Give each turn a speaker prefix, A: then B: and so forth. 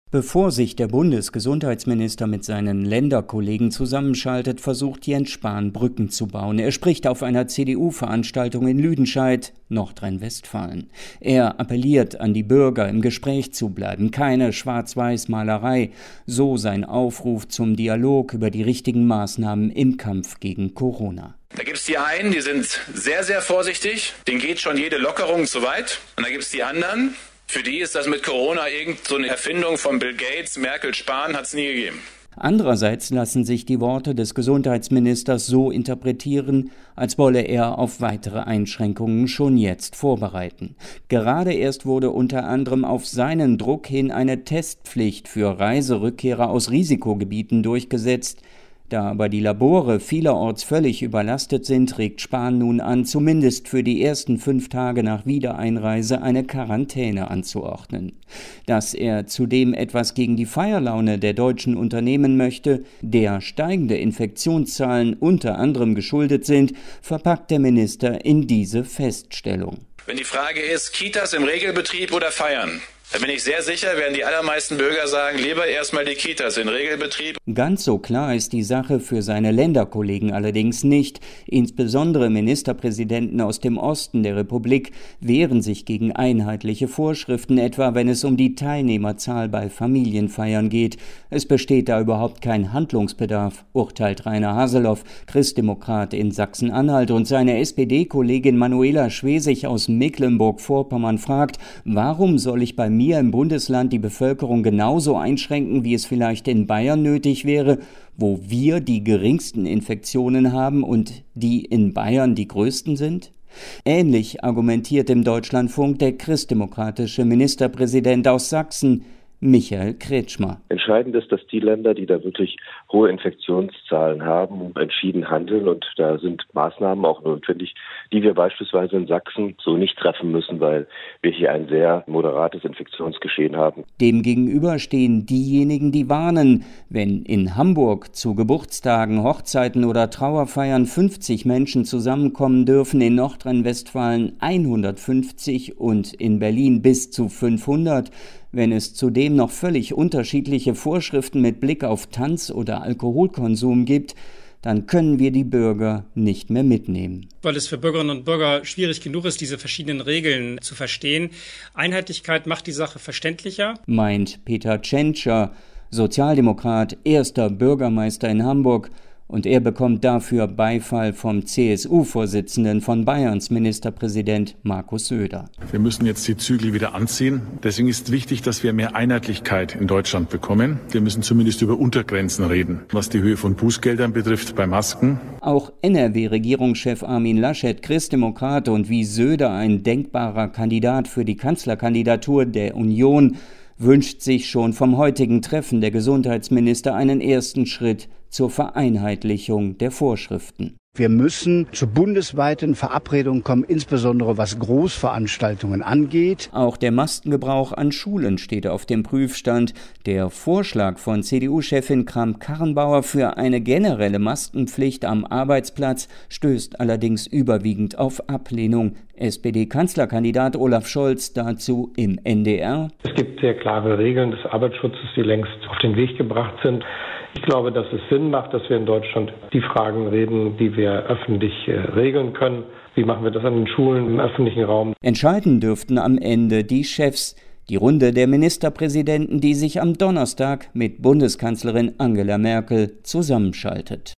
A: Bevor sich der Bundesgesundheitsminister mit seinen Länderkollegen zusammenschaltet, versucht Jens Spahn Brücken zu bauen. Er spricht auf einer CDU-Veranstaltung in Lüdenscheid, Nordrhein-Westfalen. Er appelliert an die Bürger, im Gespräch zu bleiben, keine Schwarz-Weiß-Malerei, so sein Aufruf zum Dialog über die richtigen Maßnahmen im Kampf gegen Corona.
B: Da gibt es die einen, die sind sehr, sehr vorsichtig, denen geht schon jede Lockerung zu weit. Und da gibt es die anderen, für die ist das mit Corona irgend so eine Erfindung von Bill Gates, Merkel, Spahn, hat es nie gegeben.
A: Andererseits lassen sich die Worte des Gesundheitsministers so interpretieren, als wolle er auf weitere Einschränkungen schon jetzt vorbereiten. Gerade erst wurde unter anderem auf seinen Druck hin eine Testpflicht für Reiserückkehrer aus Risikogebieten durchgesetzt. Da aber die Labore vielerorts völlig überlastet sind, regt Spahn nun an, zumindest für die ersten 5 Tage nach Wiedereinreise eine Quarantäne anzuordnen. Dass er zudem etwas gegen die Feierlaune der deutschen unternehmen möchte, der steigende Infektionszahlen unter anderem geschuldet sind, verpackt der Minister in diese Feststellung.
B: Wenn die Frage ist, Kitas im Regelbetrieb oder feiern, da bin ich sehr sicher, werden die allermeisten Bürger sagen, lieber erstmal die Kitas in Regelbetrieb.
A: Ganz so klar ist die Sache für seine Länderkollegen allerdings nicht. Insbesondere Ministerpräsidenten aus dem Osten der Republik wehren sich gegen einheitliche Vorschriften, etwa wenn es um die Teilnehmerzahl bei Familienfeiern geht. Es besteht da überhaupt kein Handlungsbedarf, urteilt Rainer Haseloff, Christdemokrat in Sachsen-Anhalt. Und seine SPD-Kollegin Manuela Schwesig aus Mecklenburg-Vorpommern fragt, warum soll ich bei mir im Bundesland die Bevölkerung genauso einschränken, wie es vielleicht in Bayern nötig wäre, wo wir die geringsten Infektionen haben und die in Bayern die größten sind? Ähnlich argumentiert im Deutschlandfunk der christdemokratische Ministerpräsident aus Sachsen, Michael Kretschmer.
C: Entscheidend ist, dass die Länder, die da wirklich hohe Infektionszahlen haben, entschieden handeln. Und da sind Maßnahmen auch notwendig, die wir beispielsweise in Sachsen so nicht treffen müssen, weil wir hier ein sehr moderates Infektionsgeschehen haben.
A: Demgegenüber stehen diejenigen, die warnen, wenn in Hamburg zu Geburtstagen, Hochzeiten oder Trauerfeiern 50 Menschen zusammenkommen dürfen, in Nordrhein-Westfalen 150 und in Berlin bis zu 500. Wenn es zudem noch völlig unterschiedliche Vorschriften mit Blick auf Tanz- oder Alkoholkonsum gibt, dann können wir die Bürger nicht mehr mitnehmen.
D: Weil es für Bürgerinnen und Bürger schwierig genug ist, diese verschiedenen Regeln zu verstehen. Einheitlichkeit macht die Sache verständlicher,
A: meint Peter Tschentscher, Sozialdemokrat, erster Bürgermeister in Hamburg. Und er bekommt dafür Beifall vom CSU-Vorsitzenden von Bayerns Ministerpräsident Markus Söder.
E: Wir müssen jetzt die Zügel wieder anziehen. Deswegen ist wichtig, dass wir mehr Einheitlichkeit in Deutschland bekommen. Wir müssen zumindest über Untergrenzen reden, was die Höhe von Bußgeldern betrifft bei Masken.
A: Auch NRW-Regierungschef Armin Laschet, Christdemokrat und wie Söder ein denkbarer Kandidat für die Kanzlerkandidatur der Union, wünscht sich schon vom heutigen Treffen der Gesundheitsminister einen ersten Schritt zur Vereinheitlichung der Vorschriften.
F: Wir müssen zu bundesweiten Verabredungen kommen, insbesondere was Großveranstaltungen angeht.
A: Auch der Maskengebrauch an Schulen steht auf dem Prüfstand. Der Vorschlag von CDU-Chefin Kramp-Karrenbauer für eine generelle Maskenpflicht am Arbeitsplatz stößt allerdings überwiegend auf Ablehnung. SPD-Kanzlerkandidat Olaf Scholz dazu im NDR.
G: Es gibt sehr klare Regeln des Arbeitsschutzes, die längst auf den Weg gebracht sind. Ich glaube, dass es Sinn macht, dass wir in Deutschland die Fragen reden, die wir öffentlich regeln können. Wie machen wir das an den Schulen, im öffentlichen Raum?
A: Entscheiden dürften am Ende die Chefs. Die Runde der Ministerpräsidenten, die sich am Donnerstag mit Bundeskanzlerin Angela Merkel zusammenschaltet.